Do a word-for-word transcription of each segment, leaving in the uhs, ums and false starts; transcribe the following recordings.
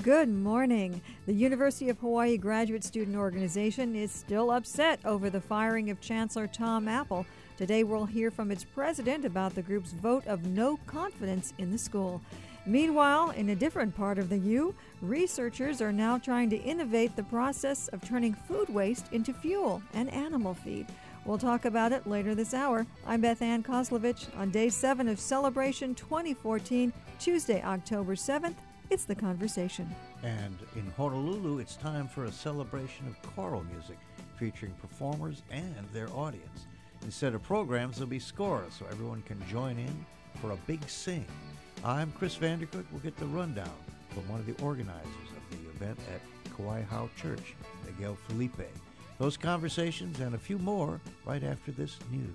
Good morning. The University of Hawaii Graduate Student Organization is still upset over the firing of Chancellor Tom Apple. Today we'll hear from its president about the group's vote of no confidence in the school. Meanwhile, in a different part of the U, researchers are now trying to innovate the process of turning food waste into fuel and animal feed. We'll talk about it later this hour. I'm Beth Ann Kozlovich on day seven of Celebration twenty fourteen, Tuesday, October seventh. It's The Conversation. And in Honolulu, it's time for a celebration of choral music featuring performers and their audience. Instead of programs, there'll be scores so everyone can join in for a big sing. I'm Chris Vandercook. We'll get the rundown from one of the organizers of the event at Kauai Hau Church, Miguel Felipe. Those conversations and a few more right after this news.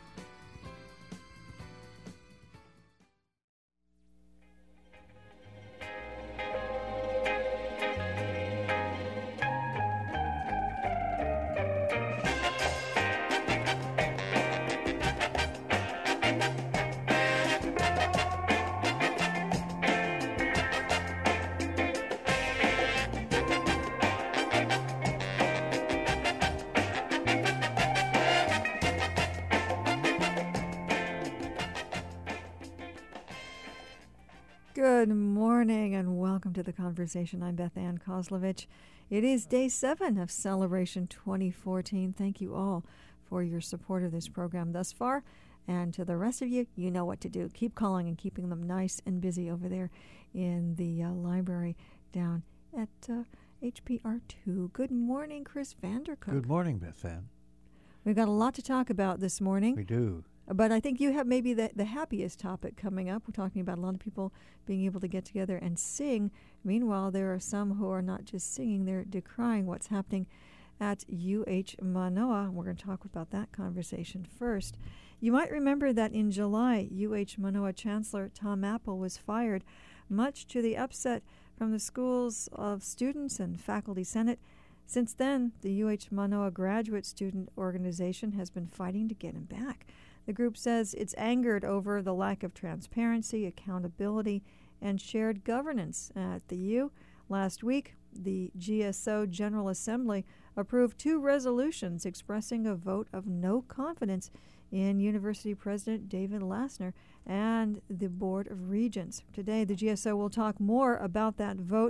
Good morning and welcome to The Conversation. I'm Beth Ann Kozlovich. It is day seven of Celebration twenty fourteen. Thank you all for your support of this program thus far. And to the rest of you, you know what to do. Keep calling and keeping them nice and busy over there in the uh, library down at uh, H P R two. Good morning, Chris Vandercook. Good morning, Beth Ann. We've got a lot to talk about this morning. We do. But I think you have maybe the, the happiest topic coming up. We're talking about a lot of people being able to get together and sing. Meanwhile, there are some who are not just singing, they're decrying what's happening at U H Manoa. We're going to talk about that conversation first. You might remember that in July, U H Manoa Chancellor Tom Apple was fired, much to the upset from the schools of students and faculty senate. Since then, the U H Manoa Graduate Student Organization has been fighting to get him back. The group says it's angered over the lack of transparency, accountability, and shared governance at the U. Last week, the G S O General Assembly approved two resolutions expressing a vote of no confidence in University President David Lassner and the Board of Regents. Today, the G S O will talk more about that vote.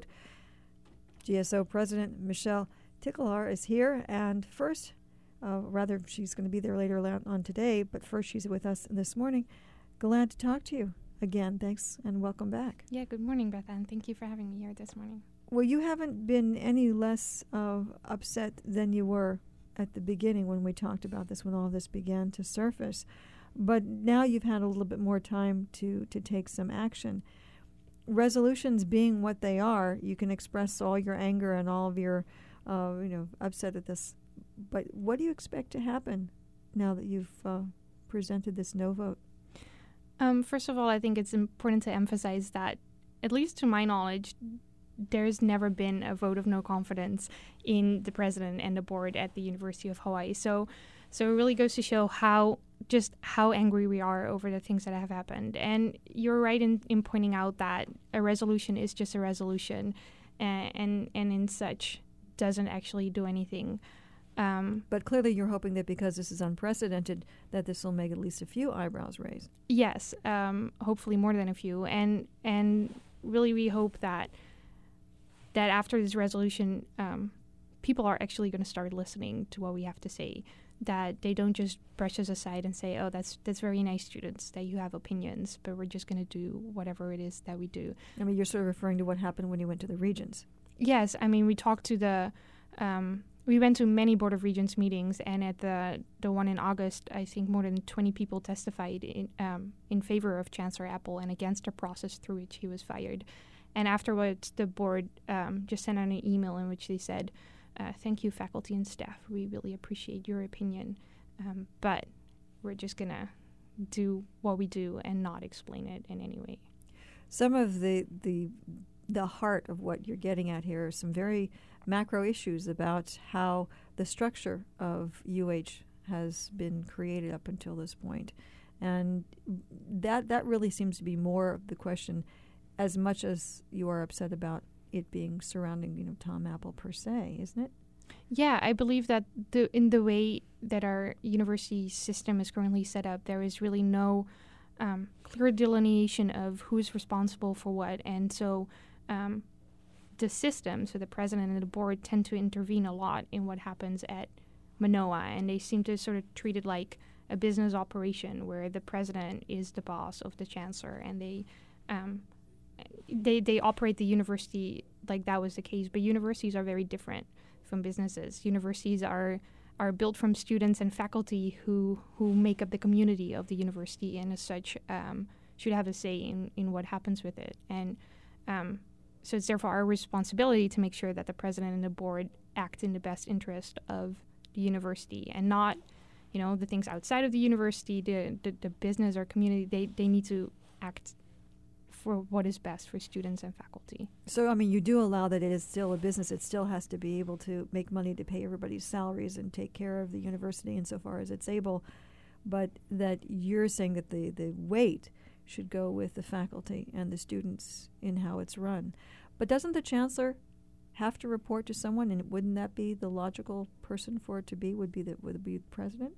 G S O President Michelle Tickler is here, and first, Uh, rather, she's going to be there later on today, but first she's with us this morning. Glad to talk to you again. Thanks and welcome back. Yeah, good morning, Beth Ann. Thank you for having me here this morning. Well, you haven't been any less uh, upset than you were at the beginning when we talked about this, when all of this began to surface. But now you've had a little bit more time to, to take some action. Resolutions being what they are, you can express all your anger and all of your, uh, you know, upset at this. But what do you expect to happen now that you've uh, presented this no vote? Um, first of all, I think it's important to emphasize that, at least to my knowledge, there's never been a vote of no confidence in the president and the board at the University of Hawaii. So, so it really goes to show how just how angry we are over the things that have happened. And you're right in, in pointing out that a resolution is just a resolution, and and, and in such doesn't actually do anything. Um, but clearly you're hoping that because this is unprecedented, that this will make at least a few eyebrows raised. Yes, um, hopefully more than a few. And and really we hope that that after this resolution, um, people are actually going to start listening to what we have to say, that they don't just brush us aside and say, oh, that's that's very nice, students, that you have opinions, but we're just going to do whatever it is that we do. I mean, you're sort of referring to what happened when you went to the Regents. Yes, I mean, we talked to the... Um, We went to many Board of Regents meetings, and at the the one in August, I think more than twenty people testified in um, in favor of Chancellor Apple and against the process through which he was fired. And afterwards, the board um, just sent out an email in which they said, uh, thank you, faculty and staff. We really appreciate your opinion, um, but we're just going to do what we do and not explain it in any way. Some of the the the heart of what you're getting at here are some very macro issues about how the structure of U H has been created up until this point. And that that really seems to be more of the question, as much as you are upset about it being surrounding, you know, Tom Apple per se, isn't it? Yeah, I believe that the in the way that our university system is currently set up, there is really no um, clear delineation of who's responsible for what, and so um, the system, so the president and the board, tend to intervene a lot in what happens at Manoa, and they seem to sort of treat it like a business operation where the president is the boss of the chancellor, and they um, they they operate the university like that was the case. But universities are very different from businesses. Universities are are built from students and faculty who who make up the community of the university, and as such um, should have a say in, in what happens with it. And um, so it's therefore our responsibility to make sure that the president and the board act in the best interest of the university, and not, you know, the things outside of the university, the the, the business or community. They, they need to act for what is best for students and faculty. So, I mean, you do allow that it is still a business. It still has to be able to make money to pay everybody's salaries and take care of the university insofar as it's able, but that you're saying that the, the weight should go with the faculty and the students in how it's run. But doesn't the chancellor have to report to someone, and wouldn't that be the logical person for it to be, would be the, would be the president?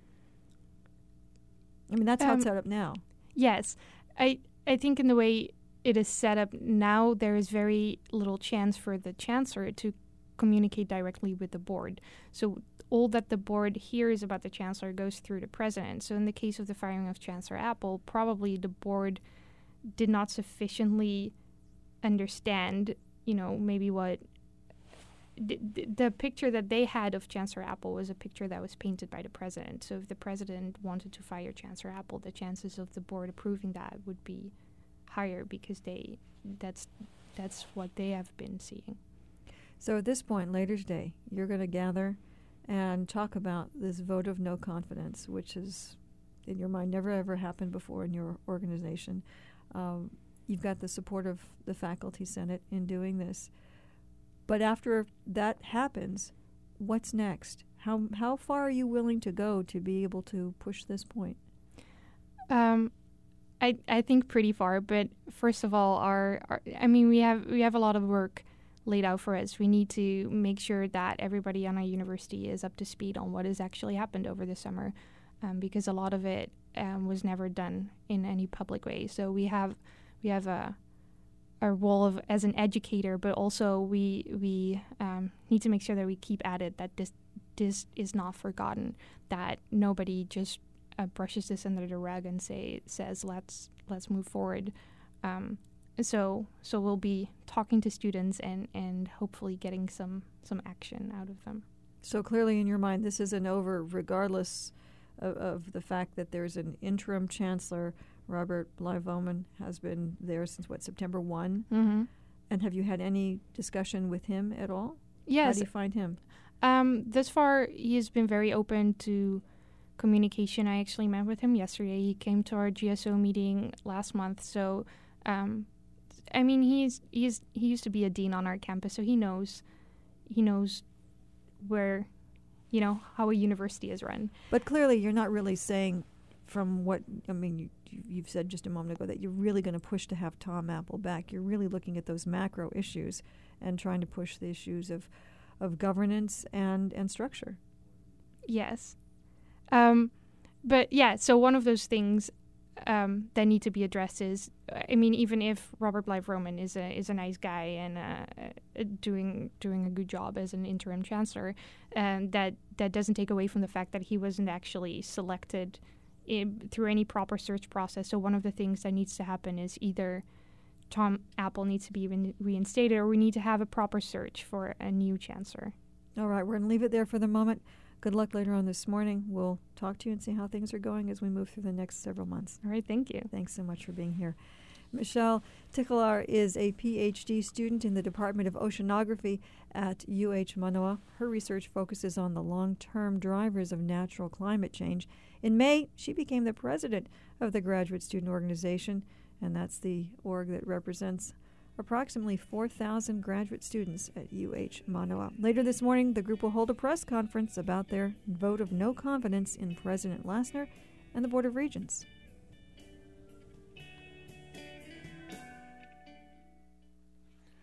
I mean, that's um, how it's set up now. Yes. I I think in the way it is set up now, there is very little chance for the chancellor to communicate directly with the board. So all that the board hears about the chancellor goes through the president. So in the case of the firing of Chancellor Apple, probably the board did not sufficiently understand, you know, maybe what the, the picture that they had of Chancellor Apple was a picture that was painted by the president. So if the president wanted to fire Chancellor Apple, the chances of the board approving that would be higher, because they that's that's what they have been seeing. So at this point, later today, you're going to gather and talk about this vote of no confidence, which has, in your mind, never ever happened before in your organization. Um, you've got the support of the faculty senate in doing this. But after that happens, what's next? How how far are you willing to go to be able to push this point? Um, I I think pretty far. But first of all, our, our I mean we have we have a lot of work laid out for us. We need to make sure that everybody on our university is up to speed on what has actually happened over the summer, um, because a lot of it um, was never done in any public way. So we have we have a. our role of as an educator, but also we we um, need to make sure that we keep at it, that this this is not forgotten, that nobody just uh, brushes this under the rug and say says let's let's move forward. Um, so so we'll be talking to students and, and hopefully getting some some action out of them. So clearly in your mind, this isn't over, regardless of, of the fact that there's an interim chancellor. Robert Bly-Bowman has been there since, what, September first? Mm-hmm. And have you had any discussion with him at all? Yes. How do you find him? Um, thus far, he has been very open to communication. I actually met with him yesterday. He came to our G S O meeting last month. So, um, I mean, he's he's he used to be a dean on our campus, so he knows he knows where, you know, how a university is run. But clearly, you're not really saying, from what I mean, you, you've said just a moment ago, that you're really going to push to have Tom Apple back. You're really looking at those macro issues and trying to push the issues of, of governance and, and structure. Yes. Um, but yeah, so one of those things um, that need to be addressed is, I mean, even if Robert Bly-Bowman is a is a nice guy and uh, doing doing a good job as an interim chancellor, um, that that doesn't take away from the fact that he wasn't actually selected in, through any proper search process. So one of the things that needs to happen is either Tom Apple needs to be re- reinstated, or we need to have a proper search for a new chancellor. All right, we're going to leave it there for the moment. Good luck later on this morning. We'll talk to you and see how things are going as we move through the next several months. All right, thank you. Thanks so much for being here. Michelle Ticklar is a P H D student in the Department of Oceanography at U H Manoa. Her research focuses on the long-term drivers of natural climate change. In May, she became the president of the Graduate Student Organization, and that's the org that represents approximately four thousand graduate students at U H Manoa. Later this morning, the group will hold a press conference about their vote of no confidence in President Lassner and the Board of Regents.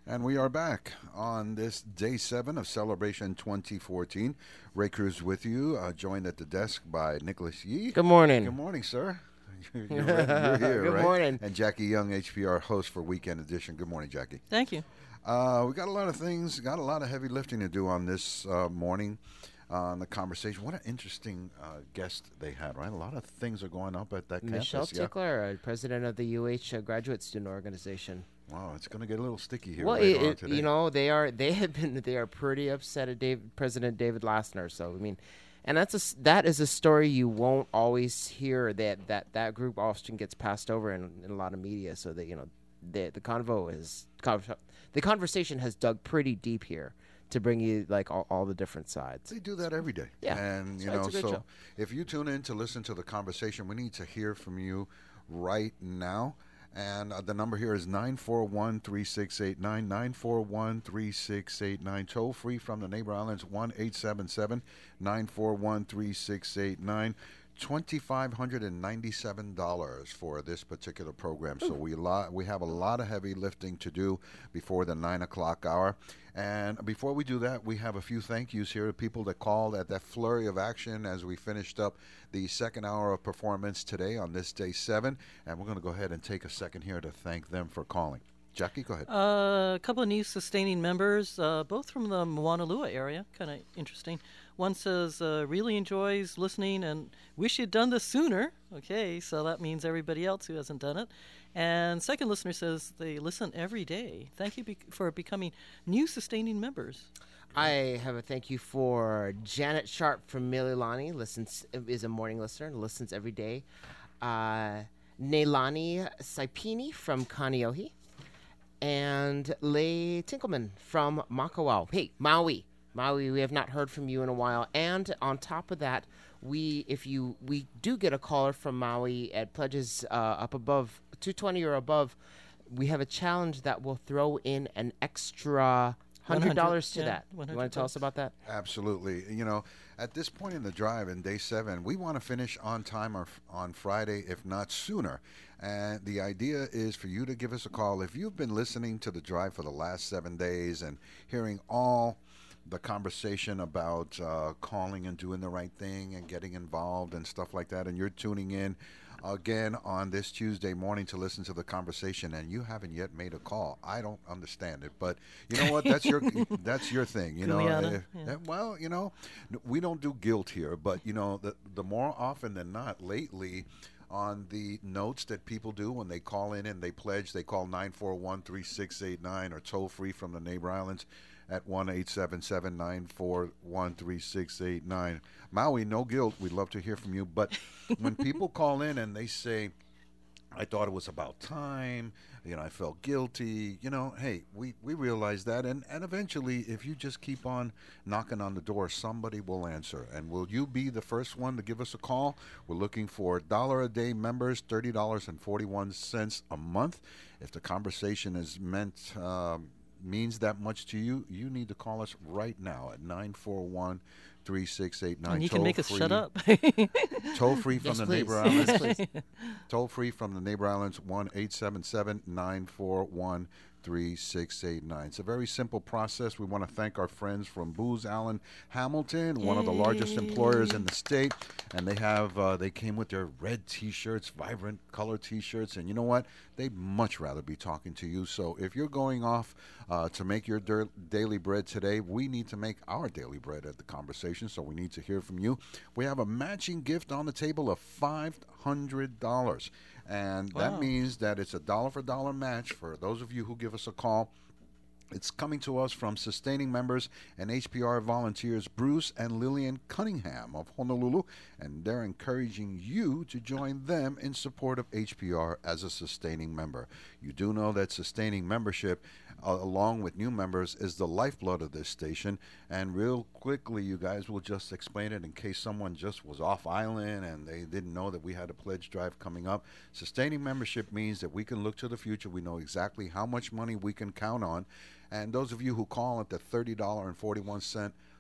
And we are back on this day seven of Celebration twenty fourteen. Ray Cruz with you, uh, joined at the desk by Nicholas Yee. Good morning. Good morning, sir. You're, you're, ready. You're here, Good right? morning. And Jackie Young, H P R host for Weekend Edition. Good morning, Jackie. Thank you. Uh, we got a lot of things, got a lot of heavy lifting to do on this uh, morning uh, on the conversation. What an interesting uh, guest they had, right? A lot of things are going up at that Michelle campus. Yeah? Tickler, uh, president of the U H uh, Graduate Student Organization. Wow, it's going to get a little sticky here. Well, later it, on it, today. you know, they are they have been they are pretty upset at Dave, President David Lassner. So I mean, and that's a s- that is a story you won't always hear. That that that group often gets passed over in, in a lot of media. So that you know, the the convo is conv- the conversation has dug pretty deep here to bring you like all, all the different sides. They do that every day. Yeah. And, you So it's know, a good so show. if you tune in to listen to the conversation, we need to hear from you right now. And uh, the number here is nine four one, three six eight nine, nine four one, three six eight nine. Toll free from the neighbor islands, one eight seven seven, nine four one, three six eight nine. two thousand five hundred ninety-seven dollars for this particular program. So we lot, we have a lot of heavy lifting to do before the nine o'clock hour. And before we do that, we have a few thank yous here to people that called at that flurry of action as we finished up the second hour of performance today on this day seven. And we're going to go ahead and take a second here to thank them for calling. Jackie, go ahead. Uh, a couple of new sustaining members, uh, both from the Moanalua area. Kind of interesting. One says, uh, really enjoys listening and wish you'd done this sooner. Okay, so that means everybody else who hasn't done it. And second listener says they listen every day. Thank you be- for becoming new sustaining members. I have a thank you for Janet Sharp from Mililani. Listens is a morning listener and listens every day. Uh, Neilani Saipini from Kaneohe. And Leigh Tinkleman from Makawao. Hey, Maui. Maui, we have not heard from you in a while. And on top of that, we if you we do get a caller from Maui at pledges uh, up above two twenty or above, we have a challenge that will throw in an extra one hundred dollars to yeah, that. You want to tell us about that? Absolutely. You know, at this point in the drive in day seven, we want to finish on time or f- on Friday, if not sooner. And the idea is for you to give us a call. If you've been listening to the drive for the last seven days and hearing all the conversation about uh, calling and doing the right thing and getting involved and stuff like that, and you're tuning in again on this Tuesday morning to listen to the conversation and you haven't yet made a call, I don't understand it. But you know what? That's your that's your thing. You know, Kuleana, uh, yeah. that- well, you know, n- we don't do guilt here, but you know, the the more often than not, lately, on the notes that people do when they call in and they pledge, they call nine four one, three six eight nine or toll free from the neighbor islands at one eight seven seven, nine four one, three six eight nine. Maui, no guilt. We'd love to hear from you. But when people call in and they say, I thought it was about time, you know, I felt guilty, you know, hey, we, we realize that. And, and eventually, if you just keep on knocking on the door, somebody will answer. And will you be the first one to give us a call? We're looking for dollar a day members, thirty dollars and forty-one cents a month. If the conversation is meant, um, means that much to you, you need to call us right now at nine four one, three six eight nine. And you can make us shut up. Toll free from Yes, the please. neighbor Yes, islands. please. Toll free from the neighbor islands, one eight seven seven, nine four one, three six eight nine. It's a very simple process. We want to thank our friends from Booz Allen Hamilton, one of the largest employers in the state. And they have, uh, they came with their red T-shirts, vibrant color T-shirts. And you know what? They'd much rather be talking to you. So if you're going off uh, to make your dir- daily bread today, we need to make our daily bread at the conversation. So we need to hear from you. We have a matching gift on the table of five hundred dollars. And that Wow. means that it's a dollar for dollar match for those of you who give us a call. It's coming to us from sustaining members and H P R volunteers Bruce and Lillian Cunningham of Honolulu, and they're encouraging you to join them in support of H P R as a sustaining member. You do know that sustaining membership, uh, along with new members, is the lifeblood of this station. And real quickly, you guys will just explain it in case someone just was off island and they didn't know that we had a pledge drive coming up. Sustaining membership means that we can look to the future. We know exactly how much money we can count on. And those of you who call at the thirty dollars and forty-one cents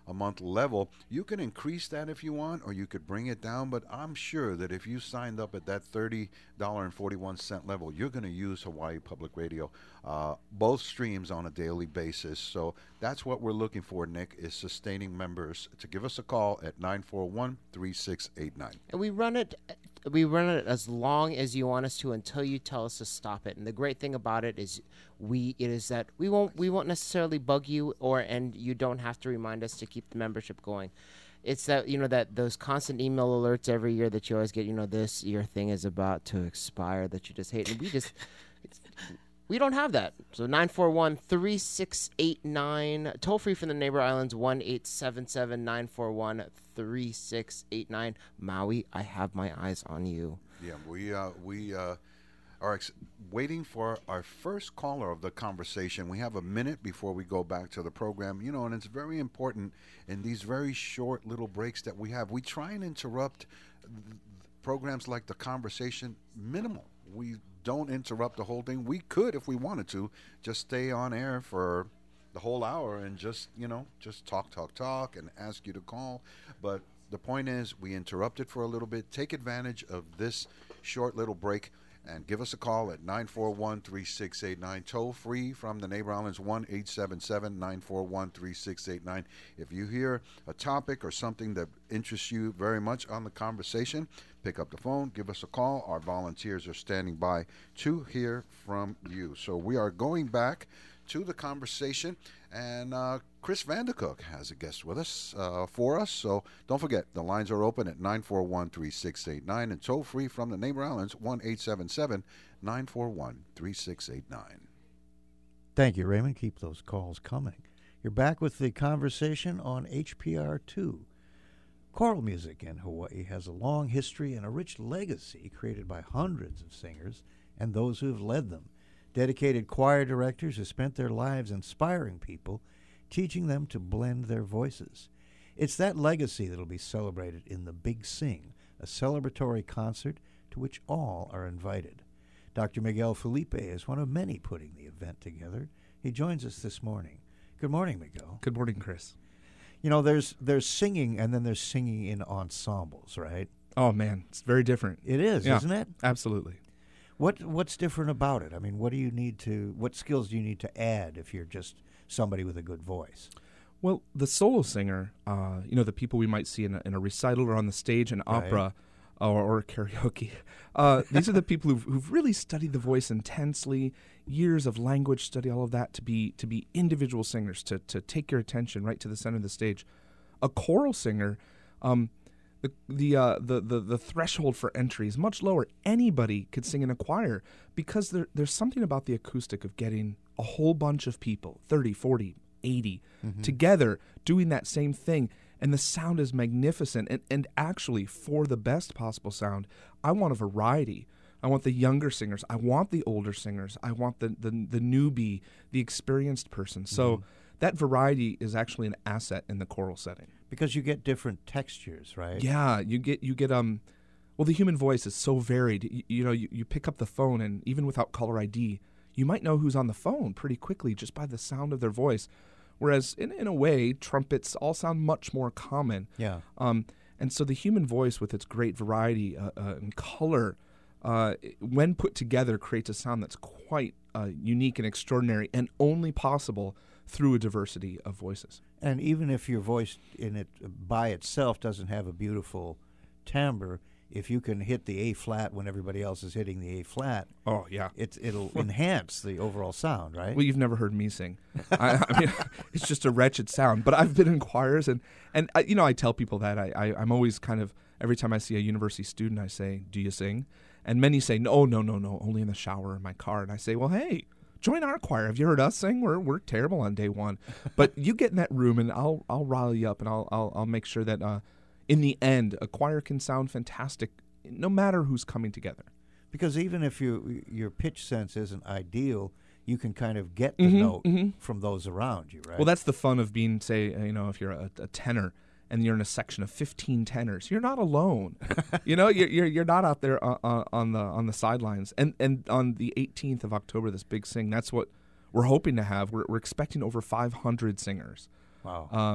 a month level. You can increase that if you want, or you could bring it down. But I'm sure that if you signed up at that thirty dollars and forty-one cents level, you're going to use Hawaii Public Radio, uh, both streams on a daily basis. So that's what we're looking for, Nick, is sustaining members to give us a call at nine four one, three six eight nine. And we run it we run it as long as you want us to until you tell us to stop it. And the great thing about it is we it is that we won't we won't necessarily bug you, or and you don't have to remind us to keep the membership going. It's that, you know, that those constant email alerts every year that you always get, you know, this your thing is about to expire, that you just hate. And we just it's, we don't have that. So nine four one, three six eight nine, toll free from the neighbor islands, one eight seven seven, nine four one, three six eight nine. Maui, I have my eyes on you. Yeah, we uh, we uh, are ex- waiting for our first caller of the conversation. We have a minute before we go back to the program, you know, and it's very important in these very short little breaks that we have. We try and interrupt th- programs like the conversation minimal. We don't interrupt the whole thing. We could, if we wanted to, just stay on air for the whole hour and just, you know, just talk, talk, talk and ask you to call. But the point is, we interrupted for a little bit. Take advantage of this short little break and give us a call at nine four one, three six eight nine. Toll free from the neighbor islands, one eight seven seven, nine four one, three six eight nine. If you hear a topic or something that interests you very much on the conversation, pick up the phone, give us a call. Our volunteers are standing by to hear from you. So we are going back to the conversation, and uh, Chris Vandercook has a guest with us uh, for us. So don't forget, the lines are open at nine four one, three six eight nine, and toll free from the neighbor islands, one eight seven seven, nine four one, three six eight nine. Thank you, Raymond. Keep those calls coming. You're back with the conversation on H P R two. Choral music in Hawaii has a long history and a rich legacy created by hundreds of singers and those who have led them. Dedicated choir directors who spent their lives inspiring people, teaching them to blend their voices. It's that legacy that will be celebrated in the Big Sing, a celebratory concert to which all are invited. Doctor Miguel Felipe is one of many putting the event together. He joins us this morning. Good morning, Miguel. Good morning, Chris. You know, there's there's singing, and then there's singing in ensembles, right? Oh, man, it's very different. It is, Yeah. isn't it? Absolutely. What What's different about it? I mean, what do you need to, what skills do you need to add if you're just somebody with a good voice? Well, the solo singer, uh, you know, the people we might see in a, in a recital or on the stage in Right. opera or, or karaoke, uh, these are the people who've, who've really studied the voice intensely, years of language study, all of that, to be to be individual singers, to, to take your attention right to the center of the stage. A choral singer, um, the the, uh, the the the threshold for entry is much lower. Anybody could sing in a choir because there, there's something about the acoustic of getting a whole bunch of people, thirty, forty, eighty, Mm-hmm. together doing that same thing. And the sound is magnificent. And, and actually, for the best possible sound, I want a variety. I want the younger singers. I want the older singers. I want the, the, the newbie, the experienced person. So Mm-hmm. that variety is actually an asset in the choral setting. Because you get different textures, right? Yeah, you get you get um, well, the human voice is so varied. You, you know, you, you pick up the phone, and even without caller I D, you might know who's on the phone pretty quickly just by the sound of their voice. Whereas in in a way, trumpets all sound much more common. Yeah. Um, and so the human voice, with its great variety uh, uh, and color, uh, when put together, creates a sound that's quite uh, unique and extraordinary, and only possible through a diversity of voices. And even if your voice in it by itself doesn't have a beautiful timbre, if you can hit the A flat when everybody else is hitting the A flat, Oh yeah. it's it'll enhance the overall sound, right? Well, you've never heard me sing. I, I mean, it's just a wretched sound. But I've been in choirs, and and I, you know, I tell people that I, I I'm always kind of, every time I see a university student, I say, "Do you sing?" And many say, "No, no, no, no, only in the shower in my car." And I say, "Well, hey, join our choir. Have you heard us sing? We're we're terrible on day one, but you get in that room, and I'll I'll rally you up, and I'll I'll I'll make sure that uh, in the end, a choir can sound fantastic, no matter who's coming together." Because even if you your pitch sense isn't ideal, you can kind of get the Mhm, note mhm. from those around you, right? Well, that's the fun of being, say, uh, you know, if you're a, a tenor and you're in a section of fifteen tenors, you're not alone. you know, you're, you're you're not out there uh, uh, on the on the sidelines. And and on the eighteenth of October, this big sing, that's what we're hoping to have. We're we're expecting over five hundred singers. Wow. Um,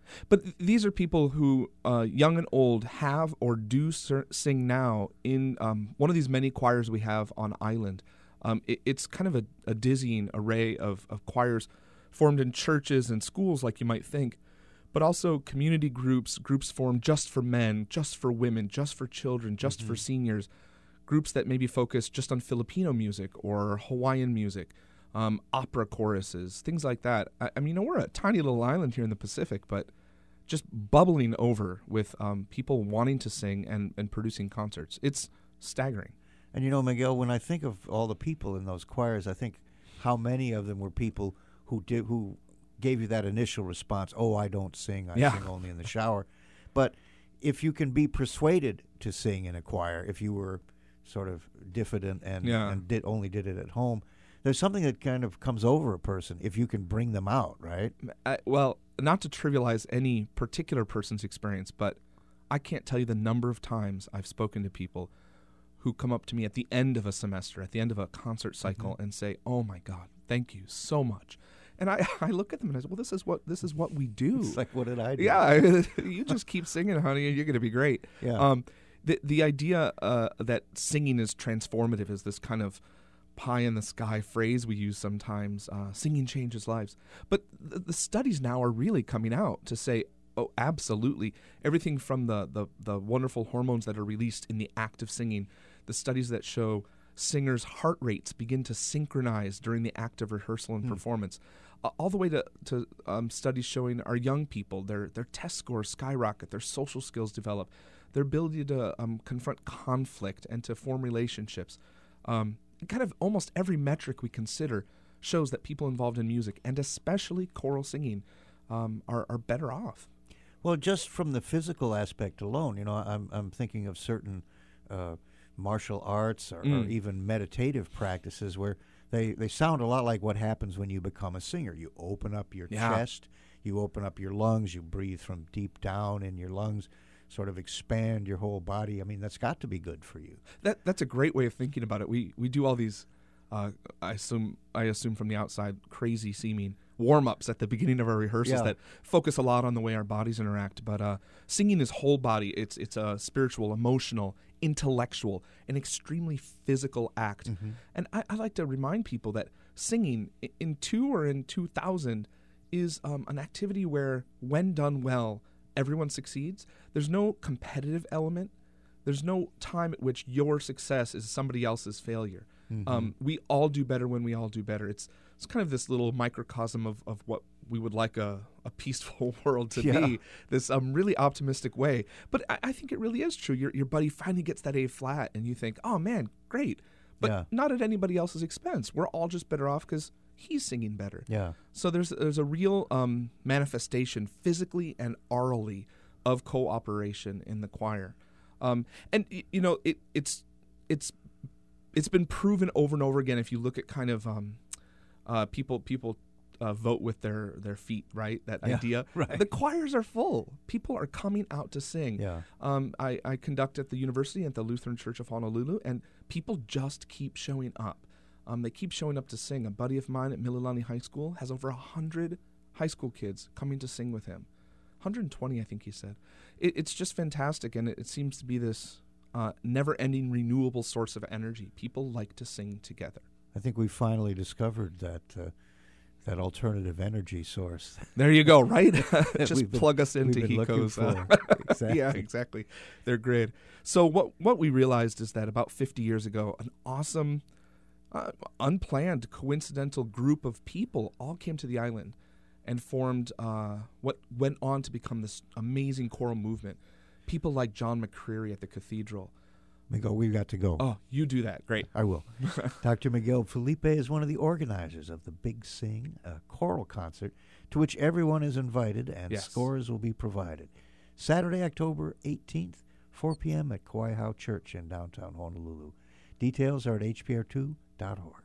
But th- these are people who, uh, young and old, have or do ser- sing now in um, one of these many choirs we have on island. Um, it, it's kind of a, a dizzying array of, of choirs formed in churches and schools, like you might think, but also community groups, groups formed just for men, just for women, just for children, just mm-hmm. for seniors, groups that maybe focus just on Filipino music or Hawaiian music, um, opera choruses, things like that. I, I mean, you know, we're a tiny little island here in the Pacific, but just bubbling over with um, people wanting to sing and, and producing concerts. It's staggering. And, you know, Miguel, when I think of all the people in those choirs, I think how many of them were people who did who gave you that initial response, oh, I don't sing, I yeah. sing only in the shower. But if you can be persuaded to sing in a choir, if you were sort of diffident and, yeah. and did only did it at home, there's something that kind of comes over a person if you can bring them out, right? I, well, not to trivialize any particular person's experience, but I can't tell you the number of times I've spoken to people who come up to me at the end of a semester, at the end of a concert cycle, mm-hmm. and say, "Oh my God, thank you so much." And I, I look at them and I say, "Well, this is what this is what we do." It's like, what did I do? Yeah, you just keep singing, honey, and you're going to be great. Yeah. Um, the the idea uh, that singing is transformative is this kind of pie in the sky phrase we use sometimes. Uh, singing changes lives, but th- the studies now are really coming out to say, oh, absolutely. Everything from the, the, the wonderful hormones that are released in the act of singing, the studies that show singers' heart rates begin to synchronize during the act of rehearsal and mm. performance, uh, all the way to, to um, studies showing our young people, their, their test scores skyrocket, their social skills develop, their ability to um, confront conflict and to form relationships. Um, kind of almost every metric we consider shows that people involved in music, and especially choral singing, um, are, are better off. Well, just from the physical aspect alone, you know, I'm I'm thinking of certain uh, martial arts or, Mm. or even meditative practices where they, they sound a lot like what happens when you become a singer. You open up your Yeah. chest, you open up your lungs, you breathe from deep down in your lungs, sort of expand your whole body. I mean, that's got to be good for you. That that's a great way of thinking about it. We we do all these, uh, I assume I assume from the outside, crazy seeming warm-ups at the beginning of our rehearsals Yeah. that focus a lot on the way our bodies interact. But uh, singing is whole body. It's it's a spiritual, emotional, intellectual, an extremely physical act. Mm-hmm. And I, I like to remind people that singing i- in two or in two thousand is um, an activity where, when done well, everyone succeeds. There's no competitive element. There's no time at which your success is somebody else's failure. Mm-hmm. Um, we all do better when we all do better. It's it's kind of this little microcosm of, of what we would like a, a peaceful world to Yeah. be, this um, really optimistic way. But I, I think it really is true. Your your buddy finally gets that A flat, and you think, oh, man, great. But Yeah. not at anybody else's expense. We're all just better off because he's singing better. Yeah. So there's there's a real um, manifestation, physically and orally, of cooperation in the choir. Um, and, y- you know, it it's it's it's been proven over and over again. If you look at kind of um, uh, people people uh, vote with their, their feet, right? That Yeah, idea. right. The choirs are full. People are coming out to sing. Yeah. Um, I, I conduct at the university at the Lutheran Church of Honolulu, and people just keep showing up. Um, they keep showing up to sing. A buddy of mine at Mililani High School has over one hundred high school kids coming to sing with him. one hundred twenty, I think he said. It, it's just fantastic, and it, it seems to be this uh, never-ending, renewable source of energy. People like to sing together. I think we finally discovered that uh, that alternative energy source. There you go, right? that Just we've been- plug us we've into been looking Hiko's. uh, for. Exactly. Yeah, exactly. Their grid. So what what we realized is that about fifty years ago, an awesome, uh, unplanned, coincidental group of people all came to the island and formed uh, what went on to become this amazing choral movement. People like John McCreary at the cathedral. Miguel, we've got to go. Oh, you do that. Great. I will. Doctor Miguel Felipe is one of the organizers of the Big Sing, a choral concert to which everyone is invited and Yes. scores will be provided. Saturday, October eighteenth, four p.m. at Kauai Hau Church in downtown Honolulu. Details are at h p r two dot org.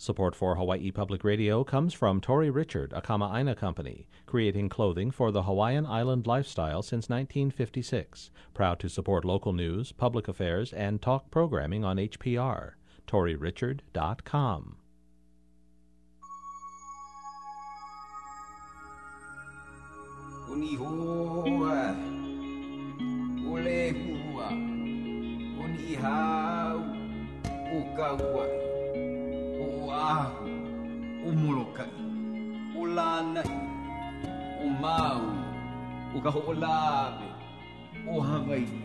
Support for Hawaii Public Radio comes from Tori Richard, a Kama'aina company, creating clothing for the Hawaiian island lifestyle since nineteen fifty-six. Proud to support local news, public affairs, and talk programming on H P R. tori richard dot com. Unihoa, ulehua, unihau, ukaua, uahu, umulukai, ulanai, umau, ukaho'olawe, uhawaii.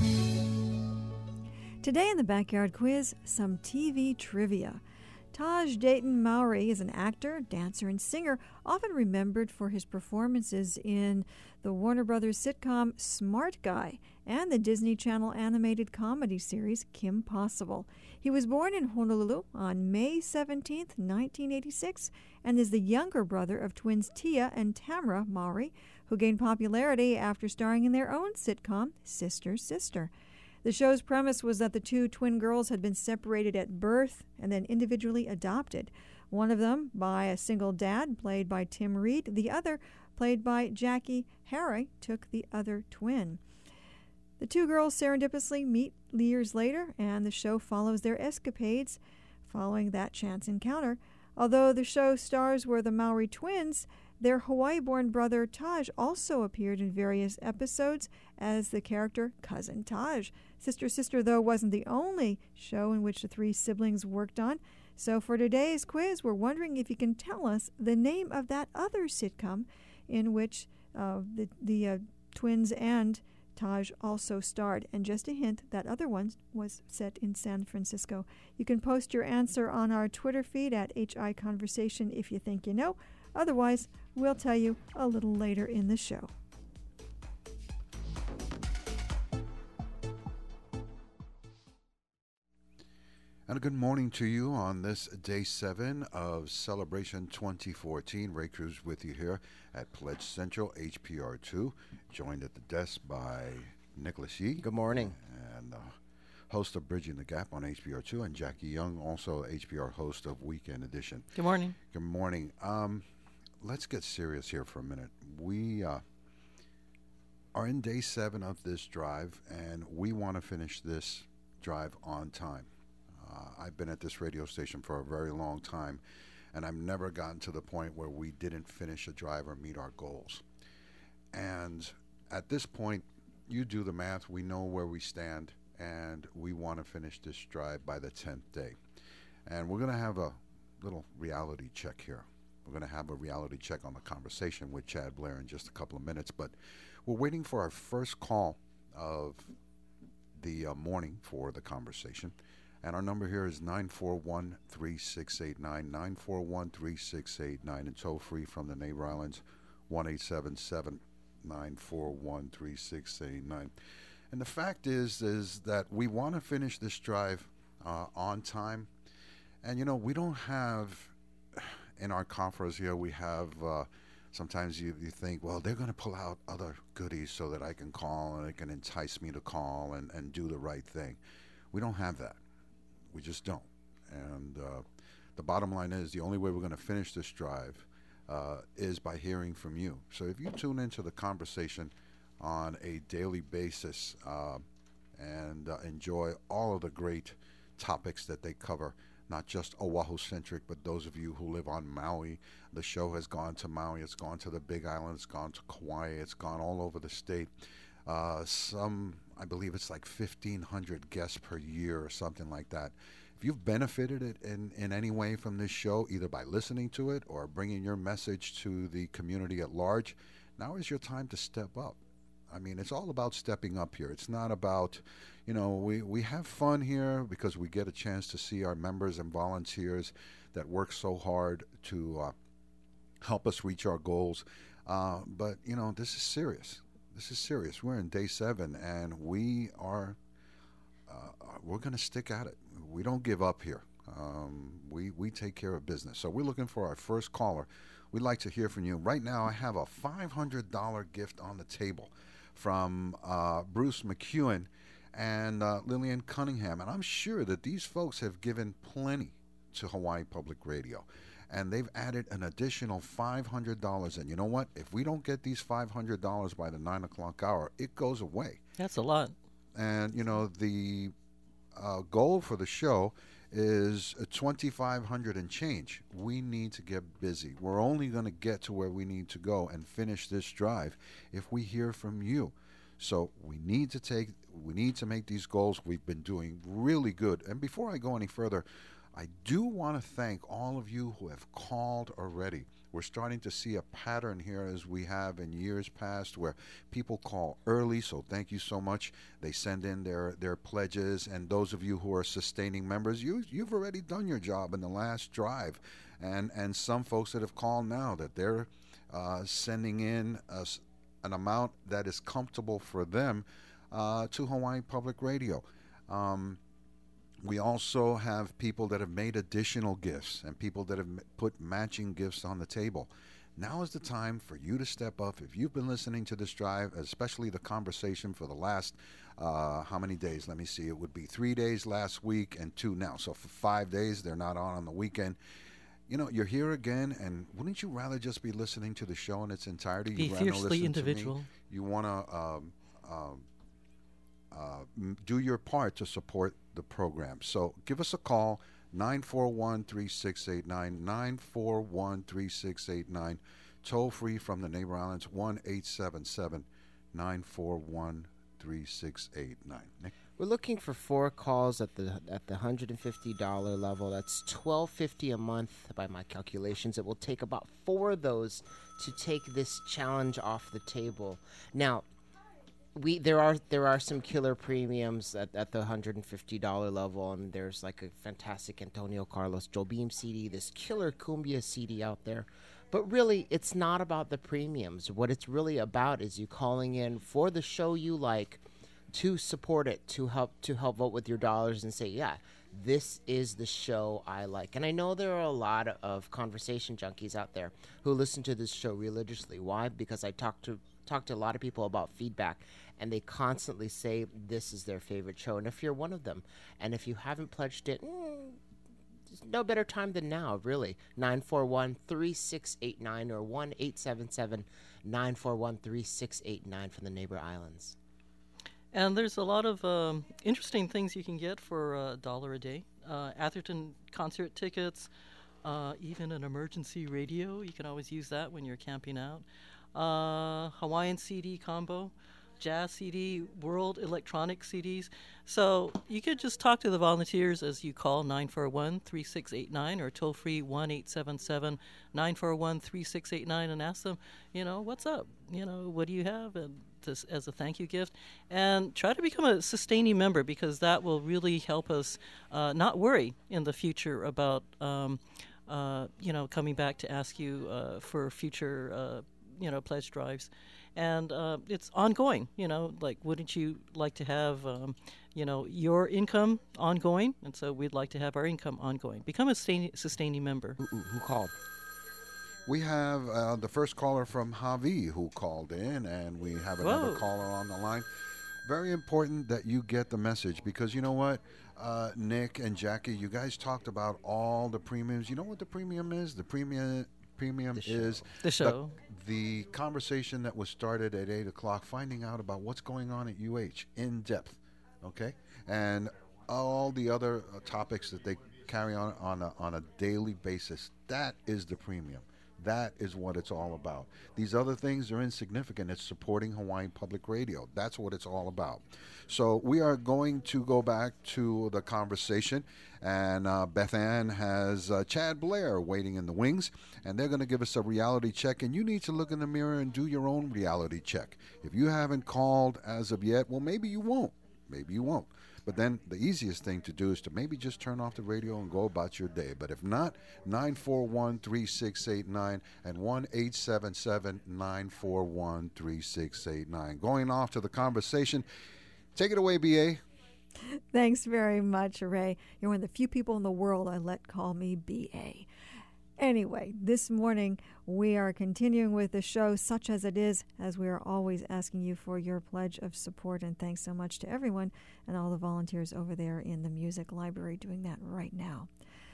Today in the Backyard Quiz, some T V trivia. Taj Dayton Mowry is an actor, dancer, and singer, often remembered for his performances in the Warner Brothers sitcom Smart Guy and the Disney Channel animated comedy series Kim Possible. He was born in Honolulu on May seventeenth, nineteen eighty-six, and is the younger brother of twins Tia and Tamara Mowry, who gained popularity after starring in their own sitcom Sister Sister. The show's premise was that the two twin girls had been separated at birth and then individually adopted. One of them by a single dad, played by Tim Reed. The other, played by Jackie Harry, took the other twin. The two girls serendipitously meet years later, and the show follows their escapades following that chance encounter. Although the show stars were the Mowry twins, their Hawaii-born brother Taj also appeared in various episodes as the character Cousin Taj. Sister Sister, though, wasn't the only show in which the three siblings worked on. So for today's quiz, we're wondering if you can tell us the name of that other sitcom in which uh, the, the uh, twins and Taj also starred. And just a hint, that other one was set in San Francisco. You can post your answer on our Twitter feed at H I Conversation if you think you know. Otherwise, we'll tell you a little later in the show. And a good morning to you on this day seven of Celebration twenty fourteen. Ray Cruz with you here at Pledge Central, H P R two, joined at the desk by Nicholas Yee. Good morning. And uh, host of Bridging the Gap on H P R two, and Jackie Young, also H P R host of Weekend Edition. Good morning. Good morning. Um, let's get serious here for a minute. We uh, are in day seven of this drive, and we want to finish this drive on time. Uh, I've been at this radio station for a very long time, and I've never gotten to the point where we didn't finish a drive or meet our goals. And at this point, you do the math, we know where we stand, and we want to finish this drive by the tenth day. And we're going to have a little reality check here. We're going to have a reality check on the conversation with Chad Blair in just a couple of minutes, but we're waiting for our first call of the uh, morning for the conversation. And our number here is nine four one, three six eight nine, nine four one, three six eight nine, and toll free from the Neighbor Islands, one eight seven seven, nine four one, three six eight nine. And the fact is, is that we want to finish this drive uh, on time. And, you know, we don't have, in our conference here, we have, uh, sometimes you, you think, well, they're going to pull out other goodies so that I can call and it can entice me to call and, and do the right thing. We don't have that. We just don't. And uh, the bottom line is the only way we're going to finish this drive uh, is by hearing from you. So if you tune into the conversation on a daily basis uh, and uh, enjoy all of the great topics that they cover, not just Oahu-centric, but those of you who live on Maui. The show has gone to Maui. It's gone to the Big Island. It's gone to Kauai. It's gone all over the state. Uh, some, I believe it's like fifteen hundred guests per year or something like that. If you've benefited it in, in any way from this show, either by listening to it or bringing your message to the community at large, now is your time to step up. I mean, it's all about stepping up here. It's not about, you know, we, we have fun here because we get a chance to see our members and volunteers that work so hard to uh, help us reach our goals. Uh, but, you know, this is serious. This is serious. We're in day seven, and we are, uh, we're going to stick at it. We don't give up here. Um, we, we take care of business. So we're looking for our first caller. We'd like to hear from you. Right now, I have a five hundred dollars gift on the table from uh, Bruce McEwen and uh, Lillian Cunningham. And I'm sure that these folks have given plenty to Hawaii Public Radio. And they've added an additional five hundred dollars. And you know what? If we don't get these five hundred dollars by the nine o'clock hour, it goes away. That's a lot. And, you know, the uh, goal for the show is twenty-five hundred and change. We need to get busy. We're only going to get to where we need to go and finish this drive if we hear from you. So we need to take, we need to make these goals. We've been doing really good. And before I go any further, I do want to thank all of you who have called already. We're starting to see a pattern here as we have in years past where people call early, so thank you so much. They send in their, their pledges, and those of you who are sustaining members, you, you've already done your job in the last drive. And, and some folks that have called now that they're uh, sending in a, an amount that is comfortable for them uh, to Hawaii Public Radio. Um, We also have people that have made additional gifts and people that have put matching gifts on the table. Now is the time for you to step up. If you've been listening to this drive, especially the conversation for the last, uh, how many days? Let me see. It would be three days last week and two now. So for five days, they're not on on the weekend. You know, you're here again, and wouldn't you rather just be listening to the show in its entirety? Be You'd rather fiercely listen individual. To me. You want to um, um, uh, m- do your part to support the program. So give us a call, nine four one, three six eight nine, nine four one, three six eight nine. Toll free from the Neighbor Islands, one eight seven seven, nine four one, three six eight nine. Nick? We're looking for four calls at the at the one hundred fifty dollars level. That's twelve fifty a month by my calculations. It will take about four of those to take this challenge off the table. Now, we there are there are some killer premiums at, at the one hundred fifty dollars level, and there's like a fantastic Antonio Carlos Jobim C D, this killer cumbia C D out there. But really, it's not about the premiums. What it's really about is you calling in for the show you like, to support it, to help to help vote with your dollars and say, yeah, this is the show I like. And I know there are a lot of conversation junkies out there who listen to this show religiously. Why? Because I talk to talk to a lot of people about feedback, and they constantly say this is their favorite show. And if you're one of them, and if you haven't pledged it, mm, there's no better time than now, really. nine four one, three six eight nine or one eight seven seven, nine four one, three six eight nine from the Neighbor Islands. And there's a lot of um, interesting things you can get for a dollar a day. Uh, Atherton concert tickets, uh, even an emergency radio. You can always use that when you're camping out. Uh, Hawaiian C D combo, jazz C D, world electronic C Ds. So you could just talk to the volunteers as you call nine four one, three six eight nine or toll free one eight seven seven, nine four one, three six eight nine and ask them, you know, what's up? You know, what do you have? And this as a thank you gift, and try to become a sustaining member, because that will really help us uh, not worry in the future about um, uh, you know coming back to ask you uh, for future uh, you know pledge drives. And uh, it's ongoing, you know, like wouldn't you like to have um, you know your income ongoing? And so we'd like to have our income ongoing. Become a sustaining, sustaining member. Who, who called? We have uh, the first caller from Javi who called in, and we have another Whoa. caller on the line. Very important that you get the message, because you know what, uh, Nick and Jackie, you guys talked about all the premiums. You know what the premium is? The premium premium The is The show. The, the conversation that was started at eight o'clock, finding out about what's going on at U H in depth, okay? And all the other uh, topics that they carry on on a, on a daily basis. That is the premium. That is what it's all about. These other things are insignificant. It's supporting Hawaii Public Radio. That's what it's all about. So we are going to go back to the conversation, and uh, Beth Ann has uh, Chad Blair waiting in the wings, and they're going to give us a reality check, and you need to look in the mirror and do your own reality check. If you haven't called as of yet, well, maybe you won't. Maybe you won't. But then the easiest thing to do is to maybe just turn off the radio and go about your day. But if not, nine four one, three six eight nine and one eight seven seven, nine four one, three six eight nine. Going off to the conversation. Take it away, B A. Thanks very much, Ray. You're one of the few people in the world I let call me B A. Anyway, this morning we are continuing with the show, such as it is, as we are always asking you for your pledge of support. And thanks so much to everyone and all the volunteers over there in the music library doing that right now.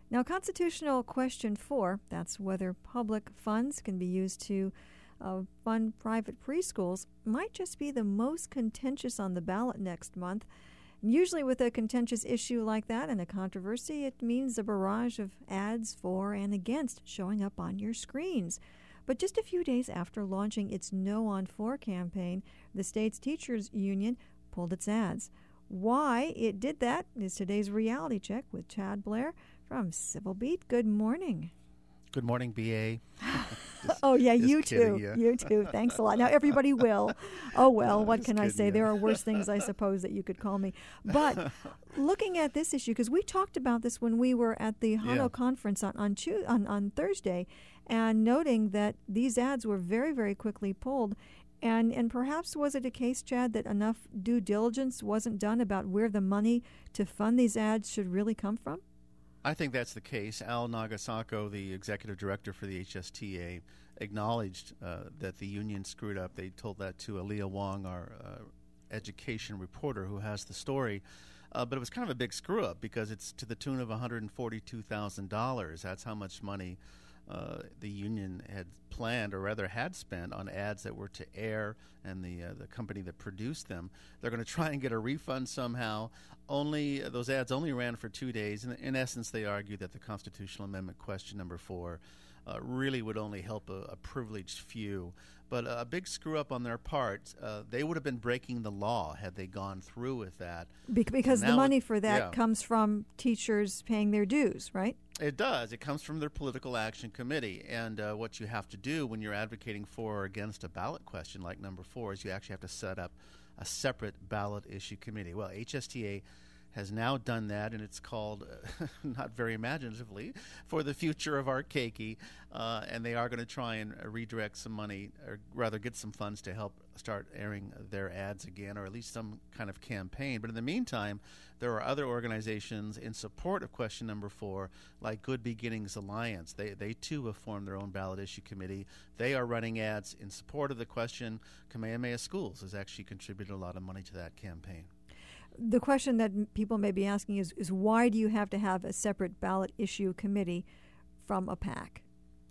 Now, constitutional question four, that's whether public funds can be used to uh, fund private preschools, might just be the most contentious on the ballot next month. Usually with a contentious issue like that and a controversy, it means a barrage of ads for and against showing up on your screens. But just a few days after launching its No on four campaign, the state's teachers union pulled its ads. Why it did that is today's reality check with Chad Blair from Civil Beat. Good morning. Good morning, B A. Just, oh, yeah, you kidding, too. yeah. You too. Thanks a lot. Now, everybody will. Oh, well, what Just can I kidding, say? yeah. There are worse things, I suppose, that you could call me. But looking at this issue, because we talked about this when we were at the Hano Yeah. conference on, on, Tuesday, on, on Thursday, and noting that these ads were very, very quickly pulled. And and perhaps was it a case, Chad, that enough due diligence wasn't done about where the money to fund these ads should really come from? I think that's the case. Al Nagasako, the executive director for the H S T A, acknowledged uh, that the union screwed up. They told that to Aaliyah Wong, our uh, education reporter who has the story. Uh, but it was kind of a big screw up because it's to the tune of one hundred forty-two thousand dollars. That's how much money uh, the union had planned, or rather had spent, on ads that were to air, and the uh, the company that produced them. They're going to try and get a refund somehow. Only uh, those ads only ran for two days. In, in essence, they argued that the constitutional amendment question number four uh, really would only help a, a privileged few. But a big screw up on their part. Uh, they would have been breaking the law had they gone through with that. Be- because Now the money it- for that yeah. comes from teachers paying their dues, right? It does. It comes from their political action committee. And uh, what you have to do when you're advocating for or against a ballot question like number four is you actually have to set up a separate ballot issue committee. Well, H S T A has now done that, and it's called, uh, not very imaginatively, For the Future of Our Keiki, uh, and they are going to try and uh, redirect some money, or rather get some funds to help start airing their ads again, or at least some kind of campaign. But in the meantime, there are other organizations in support of question number four, like Good Beginnings Alliance. They, they too have formed their own ballot issue committee. They are running ads in support of the question. Kamehameha Schools has actually contributed a lot of money to that campaign. The question that m- people may be asking is, is why do you have to have a separate ballot issue committee from a PAC?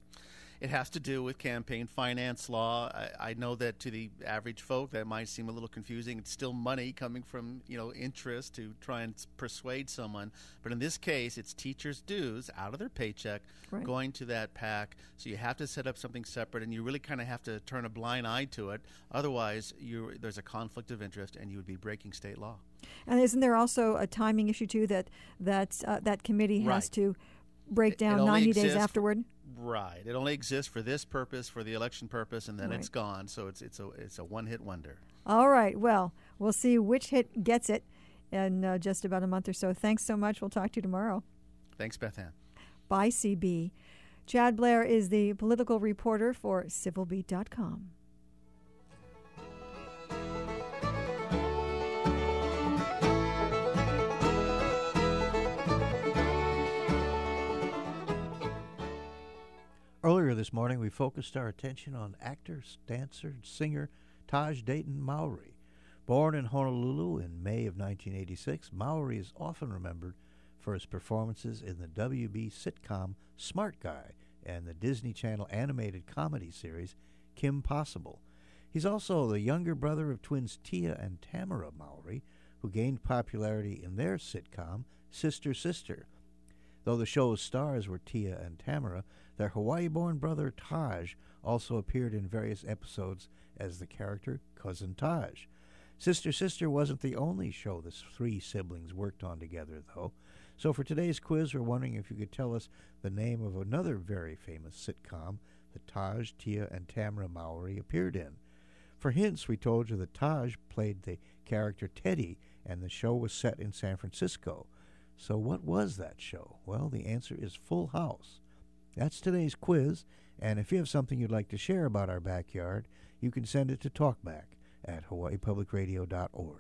It has to do with campaign finance law. I, I know that to the average folk that might seem a little confusing. It's still money coming from, you know, interest to try and s- persuade someone. But in this case, it's teachers' dues out of their paycheck Right. going to that PAC. So you have to set up something separate, and you really kind of have to turn a blind eye to it. Otherwise, you there's a conflict of interest, and you would be breaking state law. And isn't there also a timing issue too that that uh, that committee has Right. to break It- down it only ninety days exists- afterward? Right. It only exists for this purpose, for the election purpose, and then Right. it's gone. So it's it's a it's a one-hit wonder. All right. Well, we'll see which hit gets it in uh, just about a month or so. Thanks so much. We'll talk to you tomorrow. Thanks, Beth Ann. Bye, C B. Chad Blair is the political reporter for civil beat dot com. Earlier this morning, we focused our attention on actor, dancer, singer Taj Dayton Mowry. Born in Honolulu in May of nineteen eighty-six, Mowry is often remembered for his performances in the W B sitcom Smart Guy and the Disney Channel animated comedy series Kim Possible. He's also the younger brother of twins Tia and Tamara Mowry, who gained popularity in their sitcom Sister Sister. Though the show's stars were Tia and Tamara, their Hawaii-born brother Taj also appeared in various episodes as the character Cousin Taj. Sister Sister wasn't the only show the three siblings worked on together, though. So for today's quiz, we're wondering if you could tell us the name of another very famous sitcom that Taj, Tia, and Tamara Mowry appeared in. For hints, we told you that Taj played the character Teddy, and the show was set in San Francisco. So what was that show? Well, the answer is Full House. That's today's quiz, and if you have something you'd like to share about our backyard, you can send it to talkback at hawaii public radio dot org.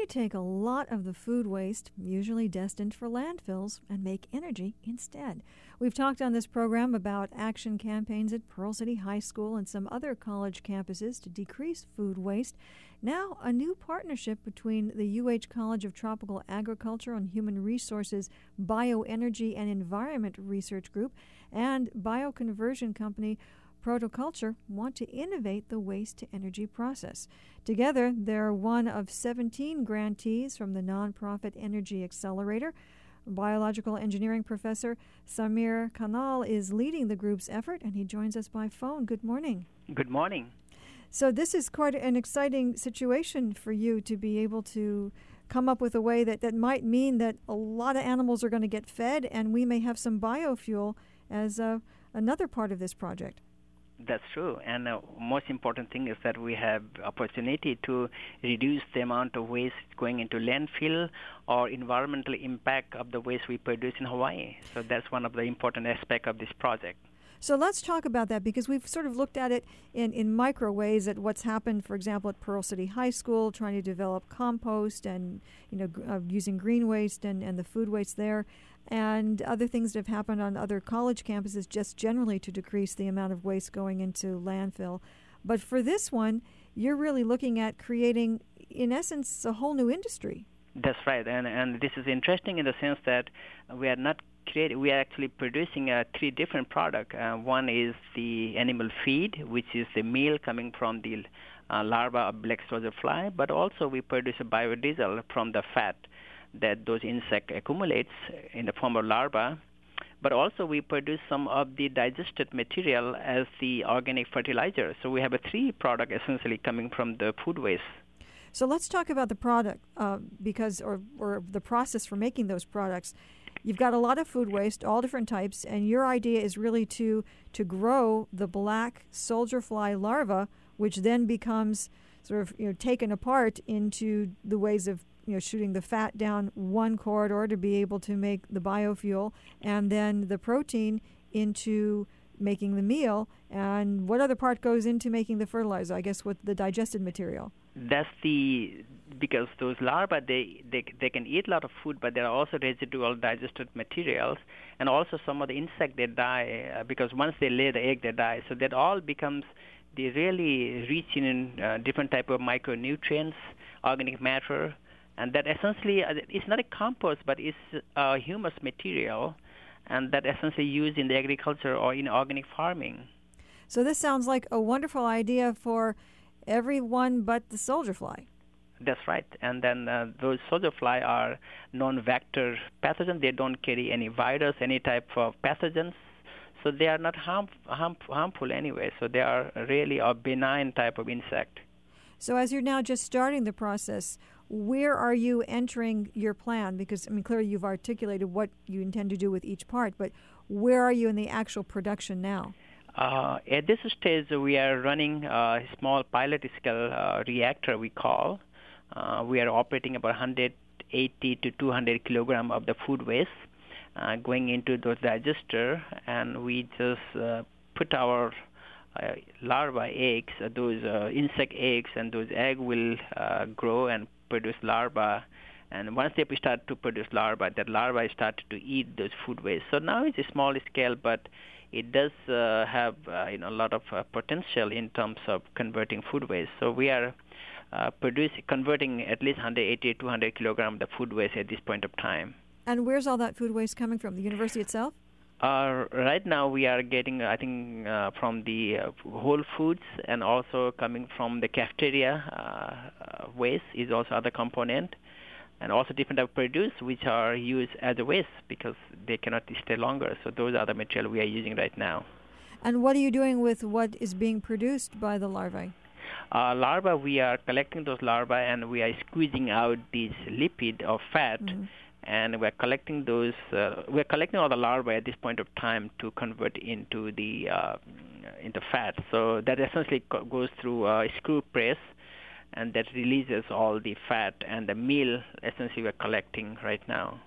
take a lot of the food waste, usually destined for landfills, and make energy instead. We've talked on this program about action campaigns at Pearl City High School and some other college campuses to decrease food waste. Now, a new partnership between the U H College of Tropical Agriculture and Human Resources Bioenergy and Environment Research Group and bioconversion company Protoculture want to innovate the waste-to-energy process. Together, they're one of seventeen grantees from the nonprofit Energy Accelerator. Biological engineering professor Samir Kanal is leading the group's effort, and he joins us by phone. Good morning. Good morning. So this is quite an exciting situation for you to be able to come up with a way that, that might mean that a lot of animals are going to get fed, and we may have some biofuel as uh, another part of this project. That's true. And the uh, most important thing is that we have opportunity to reduce the amount of waste going into landfill or environmental impact of the waste we produce in Hawaii. So that's one of the important aspects of this project. So let's talk about that, because we've sort of looked at it in, in micro ways at what's happened, for example, at Pearl City High School, trying to develop compost and, you know, uh, using green waste and, and the food waste there, and other things that have happened on other college campuses just generally to decrease the amount of waste going into landfill. But for this one, you're really looking at creating, in essence, a whole new industry. That's right. And, and this is interesting in the sense that we are not creating, we are actually producing uh, three different products. Uh, one is the animal feed, which is the meal coming from the uh, larva of black soldier fly, but also we produce a biodiesel from the fat that those insect accumulates in the form of larva. But also we produce some of the digested material as the organic fertilizer. So we have a three product essentially coming from the food waste. So let's talk about the product, uh, because or, or the process for making those products. You've got a lot of food waste, all different types, and your idea is really to to grow the black soldier fly larva, which then becomes sort of, you know, taken apart into the ways of, you know, shooting the fat down one corridor to be able to make the biofuel, and then the protein into making the meal. And what other part goes into making the fertilizer? I guess with the digested material. That's the, because those larvae, they, they they can eat a lot of food, but there are also residual digested materials, and also some of the insects, they die, uh, because once they lay the egg, they die. So that all becomes, they really rich in uh, different type of micronutrients, organic matter, and that essentially, uh, it's not a compost, but it's uh, humus material, and that essentially used in the agriculture or in organic farming. So this sounds like a wonderful idea for everyone but the soldier fly. That's right. And then uh, those soldier fly are non-vector pathogens. They don't carry any virus, any type of pathogens. So they are not harm, harm, harmful anyway. So they are really a benign type of insect. So as you're now just starting the process, where are you entering your plan? Because, I mean, clearly you've articulated what you intend to do with each part, but where are you in the actual production now? Uh, at this stage, we are running a small pilot-scale uh, reactor, we call. Uh, we are operating about one hundred eighty to two hundred kilogram of the food waste uh, going into those digester, and we just uh, put our uh, larva eggs, uh, those uh, insect eggs, and those eggs will uh, grow and produce larvae. And once they start to produce larvae, that larvae start to eat those food waste. So now it's a small scale, but it does uh, have uh, you know a lot of uh, potential in terms of converting food waste. So we are uh, producing, converting at least one hundred eighty to two hundred kilograms of the food waste at this point of time. And where's all that food waste coming from? The university itself? Uh, right now we are getting, I think, uh, from the uh, Whole Foods, and also coming from the cafeteria uh, uh, waste is also other component. And also different type of produce which are used as a waste because they cannot stay longer. So those are the material we are using right now. And what are you doing with what is being produced by the larvae? Uh, larvae, we are collecting those larvae and we are squeezing out these lipid or fat, mm-hmm. and we're collecting those. Uh, we're collecting all the larvae at this point of time to convert into the uh, into fat. So that essentially co- goes through a screw press, and that releases all the fat and the meal essentially we're collecting right now.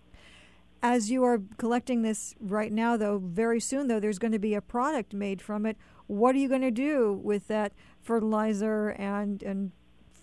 As you are collecting this right now, though, very soon, though, there's going to be a product made from it. What are you going to do with that fertilizer and, and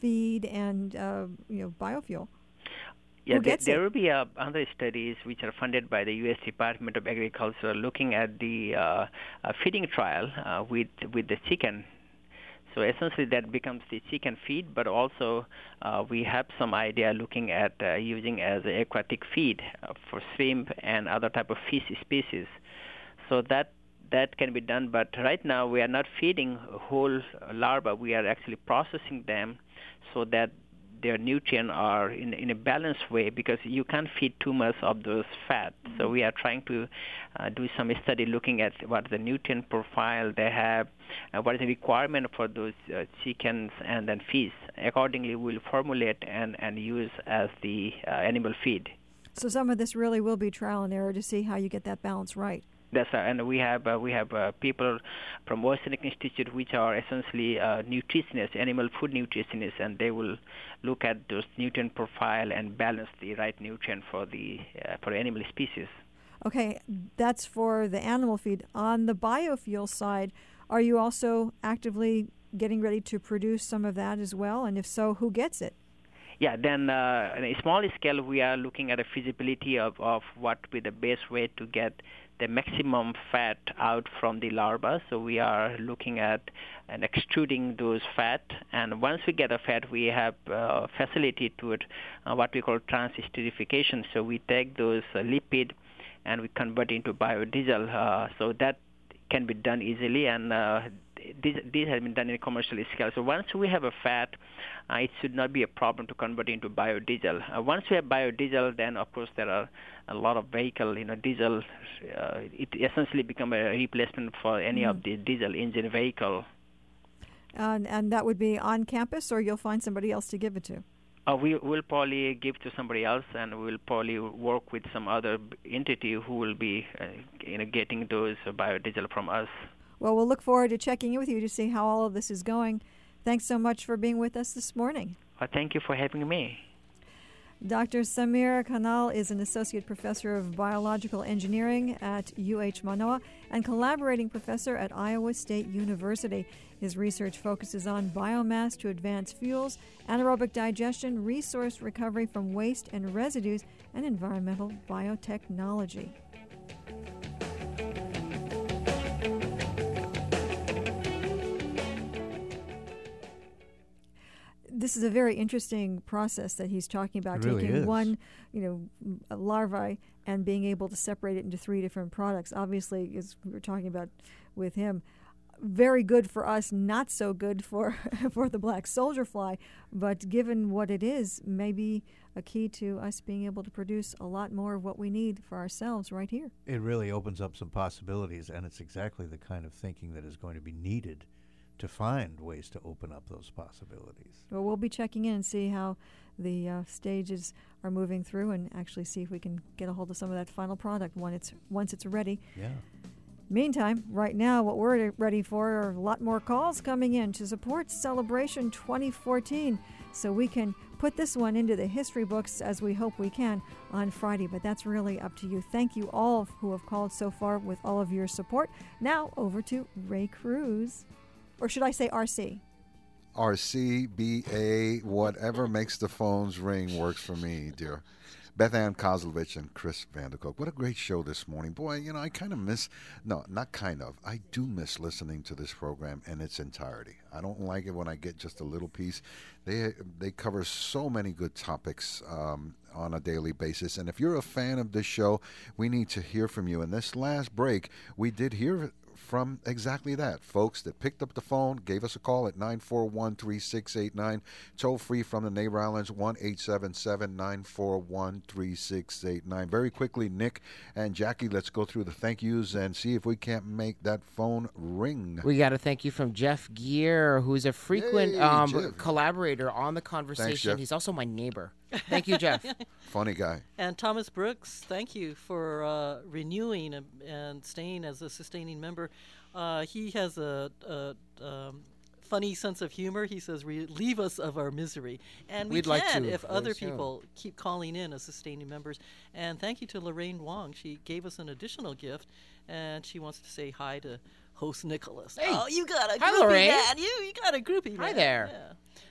feed and uh, you know biofuel. Yeah, Who there, gets there it? will be uh, other studies which are funded by the U S Department of Agriculture looking at the uh, uh, feeding trial uh, with with the chicken. So essentially that becomes the chicken feed, but also uh, we have some idea looking at uh, using as a aquatic feed uh, for shrimp and other type of fish species. So that that can be done, but right now we are not feeding whole larvae. We are actually processing them so that their nutrients are in, in a balanced way, because you can't feed too much of those fat. Mm-hmm. So we are trying to uh, do some study looking at what the nutrient profile they have, uh, what is the requirement for those uh, chickens and then fish. Accordingly, we'll formulate and, and use as the uh, animal feed. So some of this really will be trial and error to see how you get that balance right. That's right, and we have uh, we have uh, people from Oceanic Institute which are essentially uh, nutritionists, animal food nutritionists, and they will look at those nutrient profile and balance the right nutrient for the uh, for animal species. Okay, that's for the animal feed. On the biofuel side, are you also actively getting ready to produce some of that as well? And if so, who gets it? Yeah, then uh, on a small scale, we are looking at a feasibility of, of what would be the best way to get the maximum fat out from the larva. So we are looking at and extruding those fat. And once we get a fat, we have uh, facility to it, uh, what we call transesterification. So we take those uh, lipid and we convert into biodiesel. Uh, so that can be done easily, and uh, this, this has been done in a commercial scale. So once we have a fat, uh, it should not be a problem to convert into biodiesel. Uh, once we have biodiesel, then of course there are a lot of vehicle, you know, diesel. Uh, it essentially become a replacement for any mm. of the diesel engine vehicle. And, and that would be on campus, or you'll find somebody else to give it to? Uh, we will probably give to somebody else, and we'll probably work with some other entity who will be, uh, you know, getting those uh, biodiesel from us. Well, we'll look forward to checking in with you to see how all of this is going. Thanks so much for being with us this morning. Uh, thank you for having me. Doctor Samir Kanal is an associate professor of biological engineering at U H Manoa and collaborating professor at Iowa State University. His research focuses on biomass to advance fuels, anaerobic digestion, resource recovery from waste and residues, and environmental biotechnology. This is a very interesting process that he's talking about, it really taking is. one, you know, larvae and being able to separate it into three different products. Obviously, as we were talking about with him, very good for us, not so good for for the black soldier fly, but given what it is, maybe a key to us being able to produce a lot more of what we need for ourselves right here. It really opens up some possibilities, and it's exactly the kind of thinking that is going to be needed to find ways to open up those possibilities. Well, we'll be checking in and see how the uh, stages are moving through, and actually see if we can get a hold of some of that final product when it's once it's ready. Yeah. Meantime, right now, what we're ready for are a lot more calls coming in to support Celebration twenty fourteen, so we can put this one into the history books, as we hope we can, on Friday. But that's really up to you. Thank you all who have called so far with all of your support. Now over to Ray Cruz. Or should I say R C? R C, B A, whatever makes the phones ring works for me, dear. Beth Ann Kozlovich and Chris Vandercook. What a great show this morning. Boy, you know, I kind of miss, no, not kind of, I do miss listening to this program in its entirety. I don't like it when I get just a little piece. They they cover so many good topics um, on a daily basis. And if you're a fan of this show, we need to hear from you. In this last break, we did hear from exactly that. Folks that picked up the phone, gave us a call at nine four one, three six eight nine. Toll free from the neighbor islands, one eight seven seven, nine four one, three six eight nine. Very quickly, Nick and Jackie, let's go through the thank yous and see if we can't make that phone ring. We got a thank you from Jeff Gear, who's a frequent Yay, um, Jeff. collaborator on the conversation. Jeff. He's also my neighbor. Thank you, Jeff. Funny guy. And Thomas Brooks, thank you for uh, renewing and, and staying as a sustaining member. Uh, he has a, a um, funny sense of humor. He says, relieve us of our misery. And we We'd can like to, if very other soon. people keep calling in as sustaining members. And thank you to Lorraine Wong. She gave us an additional gift, and she wants to say hi to host Nicholas. Hey. Oh, you got a Hi, groupie, Lorraine. man. You, you got a groupie, Hi man. there. Yeah.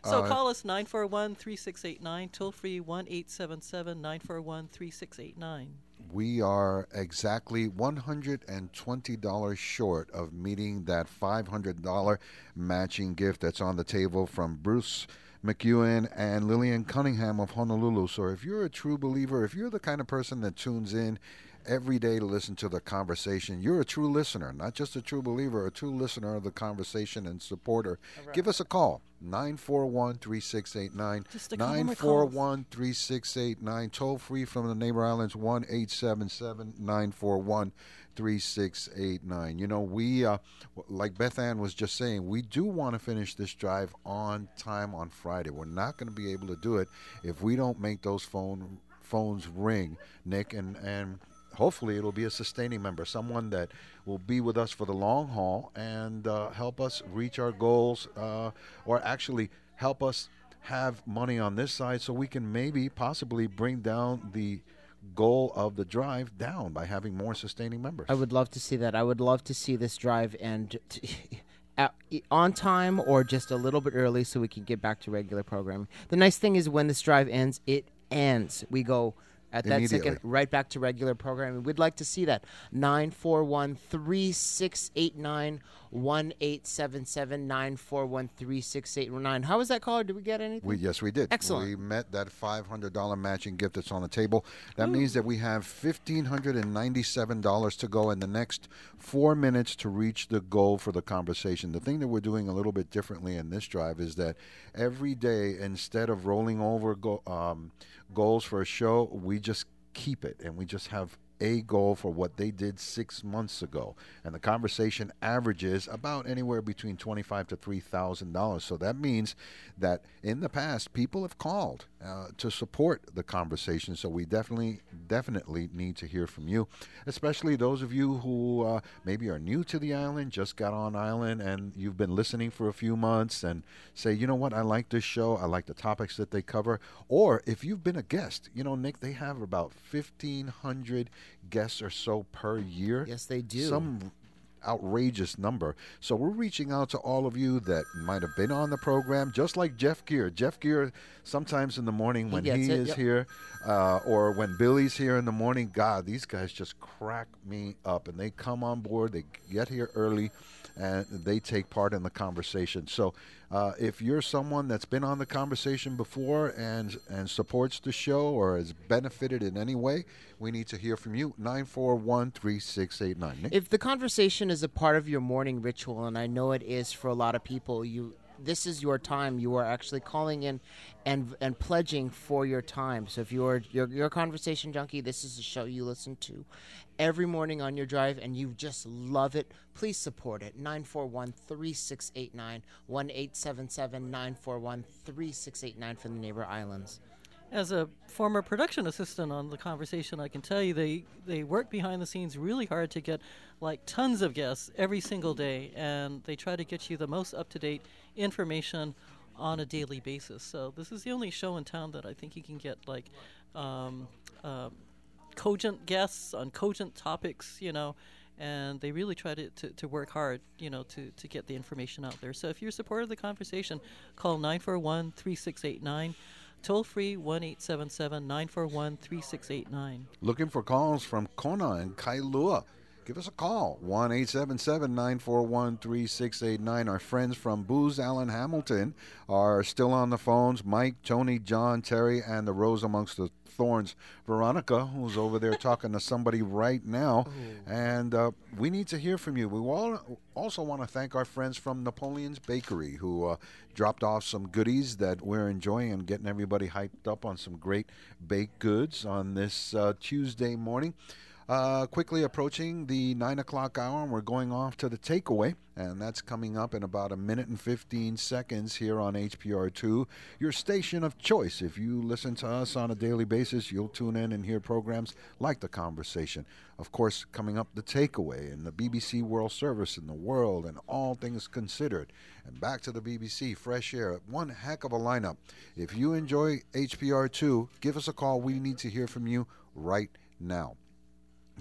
So Uh, call us nine four one, three six eight nine, toll free one eight seven seven, nine four one, three six eight nine. We are exactly one hundred twenty dollars short of meeting that five hundred dollars matching gift that's on the table from Bruce McEwen and Lillian Cunningham of Honolulu. So if you're a true believer, if you're the kind of person that tunes in every day to listen to the conversation, you're a true listener, not just a true believer, a true listener of the conversation and supporter. Right. Give us a call, nine four one, three six eight nine, Just a couple more nine four one, three six eight nine, toll free from the neighbor islands, one eight seven seven, nine four one, three six eight nine. You know, we, uh, like Beth Ann was just saying, we do want to finish this drive on time on Friday. We're not going to be able to do it if we don't make those phone phones ring, Nick, and, and hopefully it'll be a sustaining member, someone that will be with us for the long haul and uh, help us reach our goals, uh, or actually help us have money on this side so we can maybe possibly bring down the goal of the drive down by having more sustaining members. I would love to see that. I would love to see this drive end t- at, on time or just a little bit early so we can get back to regular programming. The nice thing is when this drive ends, it ends. We go at that second right back to regular programming. We'd like to see that. nine four one, three six eight nine, one eight seven seven, nine four one, three six eight nine. How was that called? Did we get anything? We, yes, we did. Excellent. We met that five hundred dollars matching gift that's on the table. That Ooh. means that we have one thousand five hundred ninety-seven dollars to go in the next four minutes to reach the goal for the conversation. The thing that we're doing a little bit differently in this drive is that every day, instead of rolling over go, um, goals for a show, we just keep it and we just have a goal for what they did six months ago, and the conversation averages about anywhere between twenty-five to three thousand dollars. So that means that in the past, people have called uh, to support the conversation. So we definitely, definitely need to hear from you, especially those of you who uh, maybe are new to the island, just got on island, and you've been listening for a few months, and say, you know what, I like this show, I like the topics that they cover. Or if you've been a guest, you know, Nick, they have about fifteen hundred guests or so per year. Yes, they do. Some outrageous number. So we're reaching out to all of you that might have been on the program, just like Jeff Gear. Jeff Gear, sometimes in the morning when he, he it, is yep. here, uh, or when Billy's here in the morning, God, these guys just crack me up. And they come on board, they get here early, and they take part in the conversation. So uh, if you're someone that's been on the conversation before and and supports the show or has benefited in any way, we need to hear from you. nine four one, three six eight nine. Nick? If the conversation is a part of your morning ritual, and I know it is for a lot of people, you this is your time. You are actually calling in and and pledging for your time. So if you're you're, you're a conversation junkie, this is the show you listen to every morning on your drive, and you just love it, please support it. nine four one, three six eight nine, one eight seven seven, nine four one, three six eight nine from the neighbor islands. As a former production assistant on the conversation, I can tell you they, they work behind the scenes really hard to get like tons of guests every single day, and they try to get you the most up-to-date information on a daily basis. So this is the only show in town that I think you can get like um, uh, cogent guests on cogent topics, you know, and they really try to, to, to work hard, you know, to, to get the information out there. So if you're a supporter of the conversation, call nine four one, three six eight nine. Toll free one eight seven seven, nine four one, three six eight nine. Looking for calls from Kona and Kailua. Give us a call, one eight seven seven, nine four one, three six eight nine. Our friends from Booz Allen Hamilton are still on the phones. Mike, Tony, John, Terry, and the Rose Amongst the Thorns, Veronica, who's over there talking to somebody right now. Ooh. And uh, we need to hear from you. We all also want to thank our friends from Napoleon's Bakery, who uh, dropped off some goodies that we're enjoying and getting everybody hyped up on some great baked goods on this uh, Tuesday morning. Uh, quickly approaching the nine o'clock hour, and we're going off to the takeaway, and that's coming up in about a minute and fifteen seconds here on H P R two, your station of choice. If you listen to us on a daily basis, you'll tune in and hear programs like The Conversation. Of course, coming up, the takeaway and the B B C World Service in the world and all things considered. And back to the B B C, Fresh Air, one heck of a lineup. If you enjoy H P R two, give us a call. We need to hear from you right now.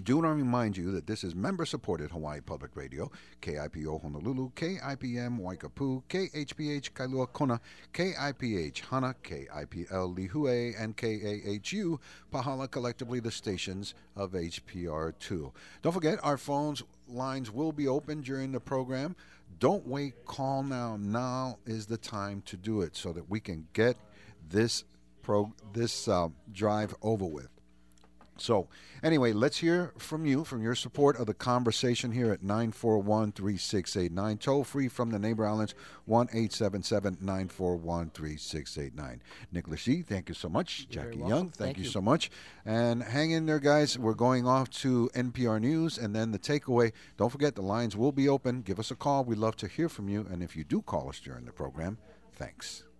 do want to remind you that this is member-supported Hawaii Public Radio, K I P O Honolulu, K I P M Waikapu, K H P H Kailua Kona, K I P H Hana, K I P L Lihue, and K A H U Pahala, collectively the stations of H P R two. Don't forget, our phones lines will be open during the program. Don't wait, call now. Now is the time to do it so that we can get this pro this uh, drive over with. So, anyway, let's hear from you, from your support of the conversation here at nine four one, three six eight nine. Toll free from the neighbor islands, one eight seven seven, nine four one, three six eight nine. Nicholas Shee, thank you so much. You're Jackie very Young, welcome. thank, Thank you you. so much. And hang in there, guys. We're going off to N P R News and then the takeaway. Don't forget, the lines will be open. Give us a call. We'd love to hear from you. And if you do call us during the program, thanks.